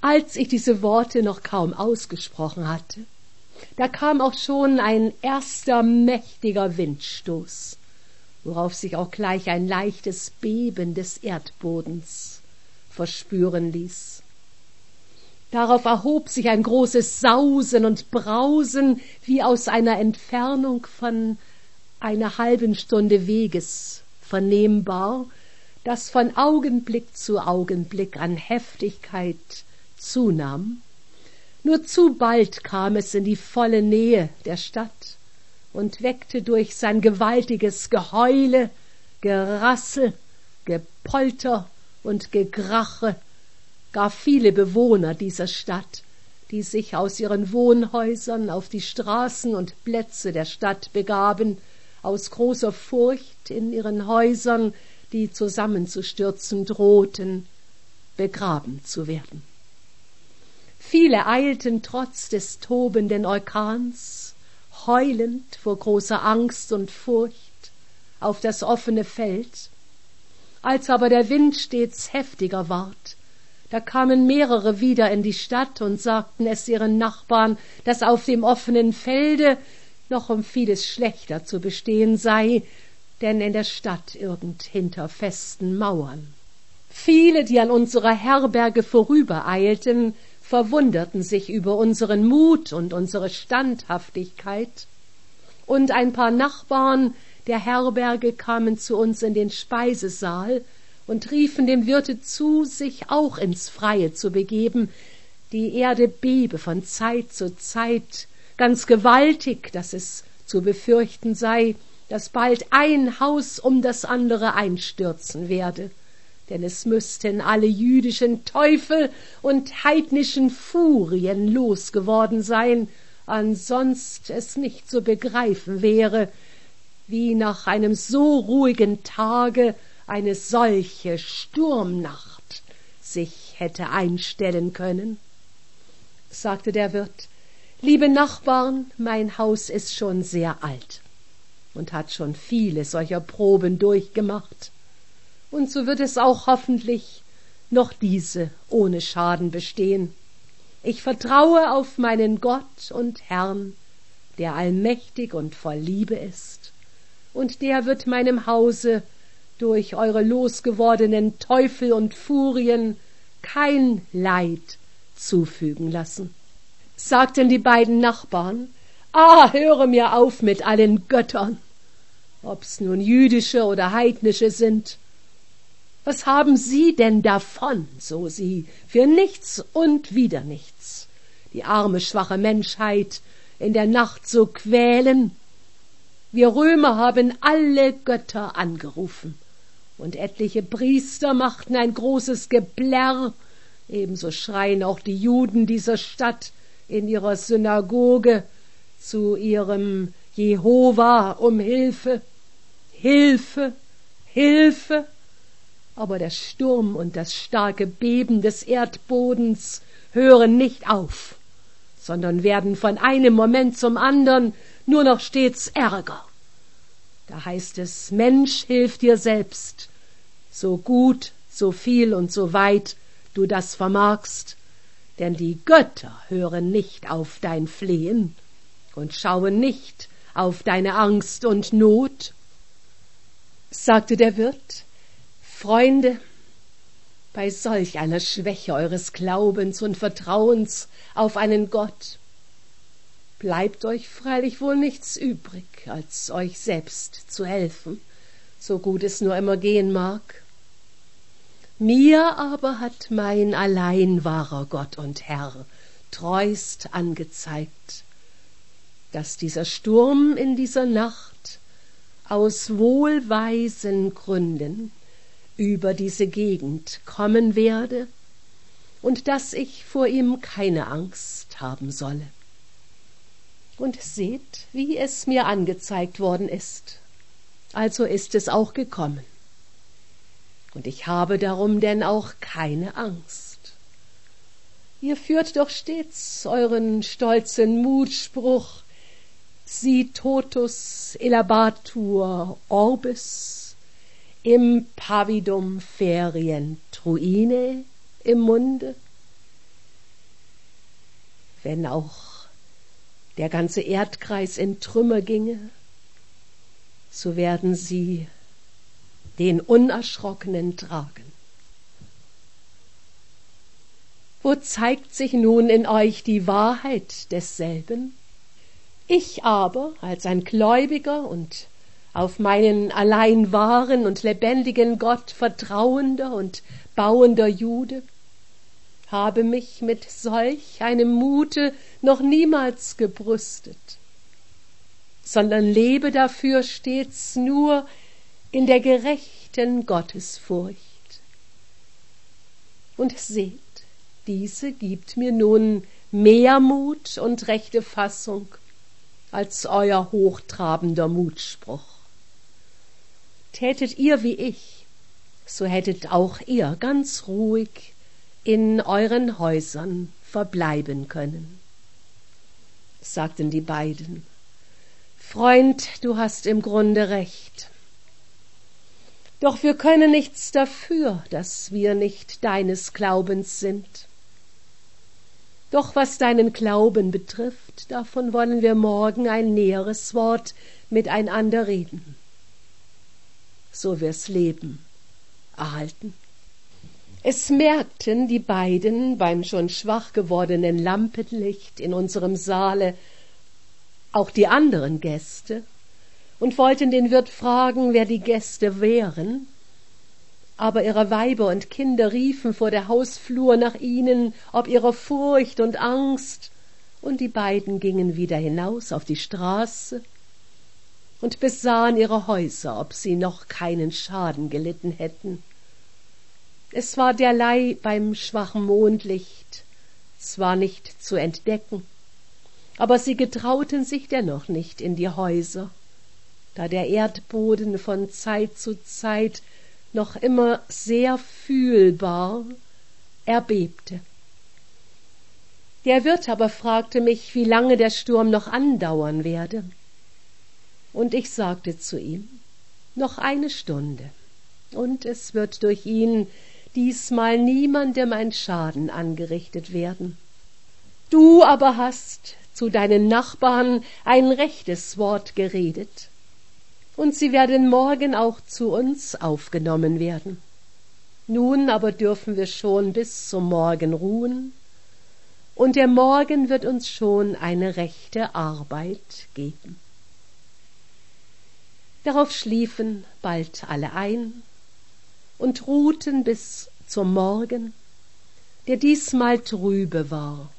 Als ich diese Worte noch kaum ausgesprochen hatte, da kam auch schon ein erster mächtiger Windstoß, worauf sich auch gleich ein leichtes Beben des Erdbodens verspüren ließ. Darauf erhob sich ein großes Sausen und Brausen, wie aus einer Entfernung von einer halben Stunde Weges vernehmbar, das von Augenblick zu Augenblick an Heftigkeit zunahm. Nur zu bald kam es in die volle Nähe der Stadt und weckte durch sein gewaltiges Geheule, Gerassel, Gepolter und Gekrache gar viele Bewohner dieser Stadt, die sich aus ihren Wohnhäusern auf die Straßen und Plätze der Stadt begaben, aus großer Furcht in ihren Häusern, die zusammenzustürzen drohten, begraben zu werden. Viele eilten trotz des tobenden Orkans, heulend vor großer Angst und Furcht, auf das offene Feld. Als aber der Wind stets heftiger ward, da kamen mehrere wieder in die Stadt und sagten es ihren Nachbarn, dass auf dem offenen Felde noch um vieles schlechter zu bestehen sei, denn in der Stadt irgend hinter festen Mauern. Viele, die an unserer Herberge vorübereilten, verwunderten sich über unseren Mut und unsere Standhaftigkeit, und ein paar Nachbarn der Herberge kamen zu uns in den Speisesaal und riefen dem Wirte zu, sich auch ins Freie zu begeben. Die Erde bebe von Zeit zu Zeit ganz gewaltig, dass es zu befürchten sei, dass bald ein Haus um das andere einstürzen werde, denn es müssten alle jüdischen Teufel und heidnischen Furien losgeworden sein, ansonst es nicht zu begreifen wäre, wie nach einem so ruhigen Tage eine solche Sturmnacht sich hätte einstellen können. Sagte der Wirt: Liebe Nachbarn, mein Haus ist schon sehr alt und hat schon viele solcher Proben durchgemacht, und so wird es auch hoffentlich noch diese ohne Schaden bestehen. Ich vertraue auf meinen Gott und Herrn, der allmächtig und voll Liebe ist, und der wird meinem Hause durch eure losgewordenen Teufel und Furien kein Leid zufügen lassen. Sagten die beiden Nachbarn: höre mir auf mit allen Göttern, ob's nun jüdische oder heidnische sind. Was haben Sie denn davon, so Sie für nichts und wieder nichts die arme, schwache Menschheit in der Nacht so quälen? Wir Römer haben alle Götter angerufen, und etliche Priester machten ein großes Geplärr, ebenso schreien auch die Juden dieser Stadt in ihrer Synagoge zu ihrem Jehova um Hilfe. Hilfe, Hilfe! Aber der Sturm und das starke Beben des Erdbodens hören nicht auf, sondern werden von einem Moment zum andern nur noch stets ärger. Da heißt es: Mensch, hilf dir selbst, so gut, so viel und so weit du das vermagst, denn die Götter hören nicht auf dein Flehen und schauen nicht auf deine Angst und Not. Sagte der Wirt: Freunde, bei solch einer Schwäche eures Glaubens und Vertrauens auf einen Gott bleibt euch freilich wohl nichts übrig, als euch selbst zu helfen, so gut es nur immer gehen mag. Mir aber hat mein allein wahrer Gott und Herr treust angezeigt, dass dieser Sturm in dieser Nacht aus wohlweisen Gründen über diese Gegend kommen werde und dass ich vor ihm keine Angst haben solle. Und seht, wie es mir angezeigt worden ist. Also ist es auch gekommen. Und ich habe darum denn auch keine Angst. Ihr führt doch stets euren stolzen Mutspruch: Si totus elabatur orbis, impavidum ferient truine im Munde. wenn auch der ganze Erdkreis in Trümmer ginge, so werden sie den Unerschrockenen tragen. Wo zeigt sich nun in euch die Wahrheit desselben? Ich aber, als ein Gläubiger und auf meinen allein wahren und lebendigen Gott vertrauender und bauender Jude, habe mich mit solch einem Mute noch niemals gebrüstet, sondern lebe dafür stets nur in der gerechten Gottesfurcht. Und seht, diese gibt mir nun mehr Mut und rechte Fassung als euer hochtrabender Mutspruch. Tätet ihr wie ich, so hättet auch ihr ganz ruhig in euren Häusern verbleiben können. Sagten die beiden: Freund, du hast im Grunde recht. Doch wir können nichts dafür, dass wir nicht deines Glaubens sind. Doch was deinen Glauben betrifft, davon wollen wir morgen ein näheres Wort miteinander reden, so wir's Leben erhalten. Es merkten die beiden beim schon schwach gewordenen Lampenlicht in unserem Saale auch die anderen Gäste und wollten den Wirt fragen, wer die Gäste wären. Aber ihre Weiber und Kinder riefen vor der Hausflur nach ihnen, ob ihrer Furcht und Angst, und die beiden gingen wieder hinaus auf die Straße und besahen ihre Häuser, ob sie noch keinen Schaden gelitten hätten. Es war derlei beim schwachen Mondlicht zwar nicht zu entdecken, aber sie getrauten sich dennoch nicht in die Häuser, da der Erdboden von Zeit zu Zeit noch immer sehr fühlbar erbebte. Der Wirt aber fragte mich, wie lange der Sturm noch andauern werde, und ich sagte zu ihm: noch eine Stunde, und es wird durch ihn diesmal niemandem ein Schaden angerichtet werden. Du aber hast zu deinen Nachbarn ein rechtes Wort geredet, und sie werden morgen auch zu uns aufgenommen werden. Nun aber dürfen wir schon bis zum Morgen ruhen, und der Morgen wird uns schon eine rechte Arbeit geben. Darauf schliefen bald alle ein und ruhten bis zum Morgen, der diesmal trübe war